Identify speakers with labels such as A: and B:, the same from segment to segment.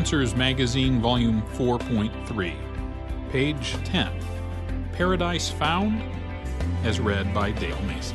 A: Answers Magazine, Volume 4.3, page 10, Paradise Found, as read by Dale Mason.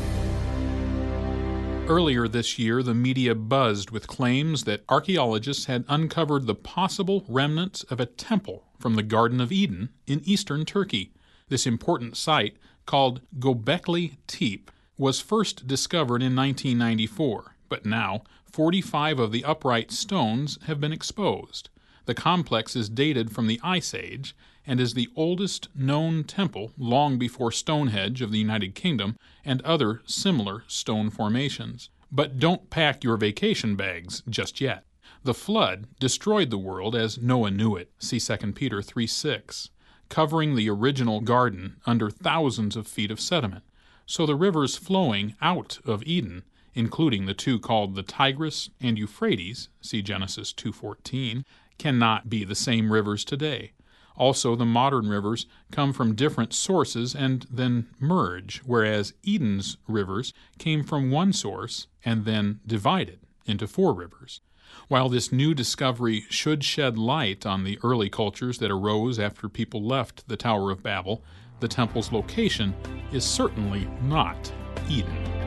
A: Earlier this year, the media buzzed with claims that archaeologists had uncovered the possible remnants of a temple from the Garden of Eden in eastern Turkey. This important site, called Göbekli Tepe, was first discovered in 1994, but now 45 of the upright stones have been exposed. The complex is dated from the Ice Age and is the oldest known temple long before Stonehenge of the United Kingdom and other similar stone formations. But don't pack your vacation bags just yet. The flood destroyed the world as Noah knew it, see 2 Peter 3:6, covering the original garden under thousands of feet of sediment. So the rivers flowing out of Eden, including the two called the Tigris and Euphrates, see Genesis 2:14, cannot be the same rivers today. Also, the modern rivers come from different sources and then merge, whereas Eden's rivers came from one source and then divided into 4 rivers. While this new discovery should shed light on the early cultures that arose after people left the Tower of Babel, the temple's location is certainly not Eden.